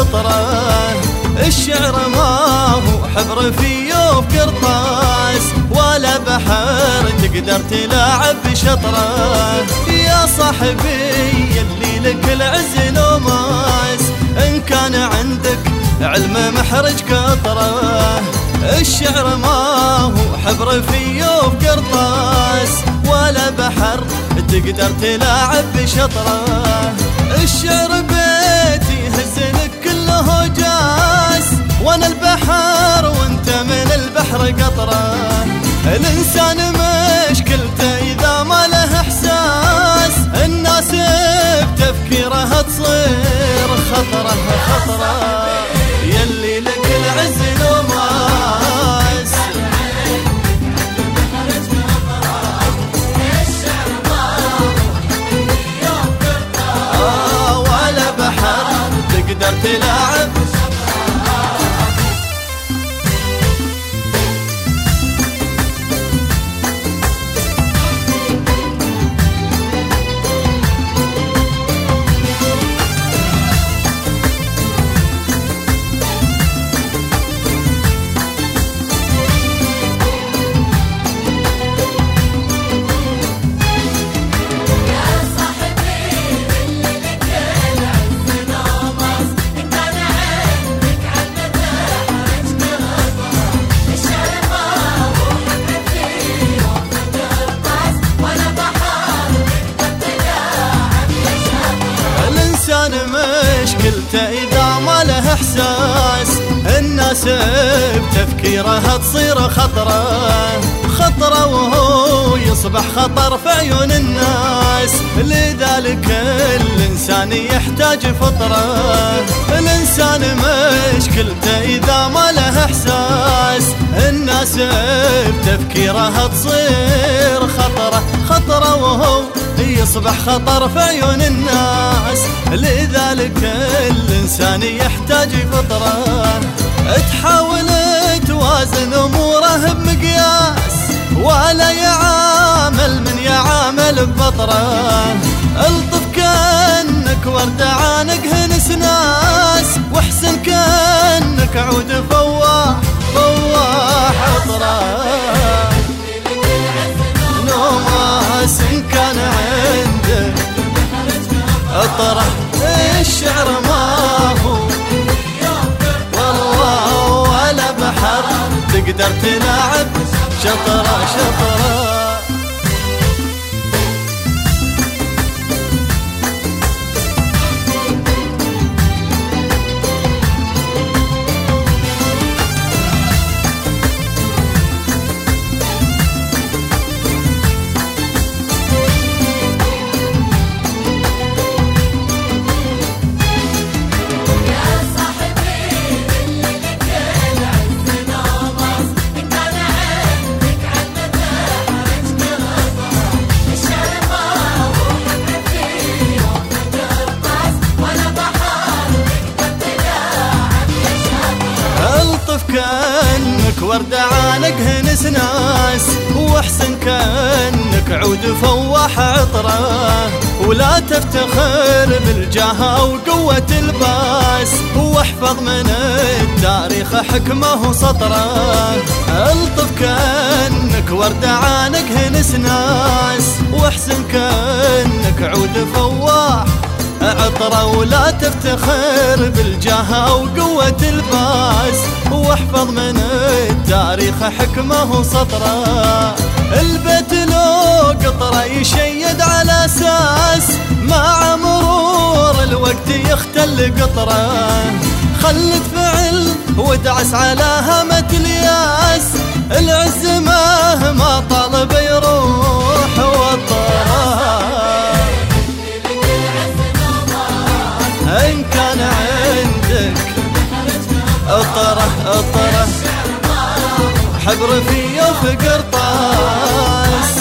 شطره. الشعر ما هو حبر فيه وقرطاس، ولا بحر تقدر تلاعب بشطره. يا صاحبي يلي لك العز لو ماس، إن كان عندك علم محرج كطره. الشعر ما هو حبر فيه وقرطاس، ولا بحر تقدر تلاعب بشطره. الشعر بيتي يهزلك كله جاس، وانا البحر وانت من البحر قطره. الانسان مشكلته اذا ما له احساس، الناس بتفكيرها تصير خطره خطره. يلي لك العز لو ماس، ولا بحر تقدر تلاعب. مشكلته إذا ما له إحساس، الناس بتفكيرها تصير خطرة خطرة، وهو يصبح خطر في عيون الناس. لذلك الإنسان يحتاج فطرة. الإنسان مشكلته إذا ما له إحساس، الناس بتفكيرها تصير خطرة خطرة، وهو يصبح خطر في عيون الناس. لذلك الإنسان يحتاج فطرة، تحاول توازن أموره بمقياس، ولا يعامل من يعامل ببطره. الطف كأنك وردة عانقهن سناس، واحسن كأنك عود فواح فواح عطره. نوماس إن كان عندك اطرح، الشعر ما هو والله ولا بحر تقدر تلاعب شطره شطره. كأنك وردة عانقهن سناس، واحسن كأنك عود فواح عطره. ولا تفتخر بالجاه وقوة الباس، واحفظ من التاريخ حكمه وسطره. الطف كأنك وردة عانقهن سناس، واحسن كأنك عود فواح عطره. ولا تفتخر بالجاه وقوة الباس، واحفظ من التاريخ حكمه وسطره. البيت لو قطره يشيد على اساس، مع مرور الوقت يختل قطره. خلت فعل ودعس على هامة الياس، العز مهما طالب يروح وطره. إن كان عندك اطره اطره، حبر فيه وفي قرطاس.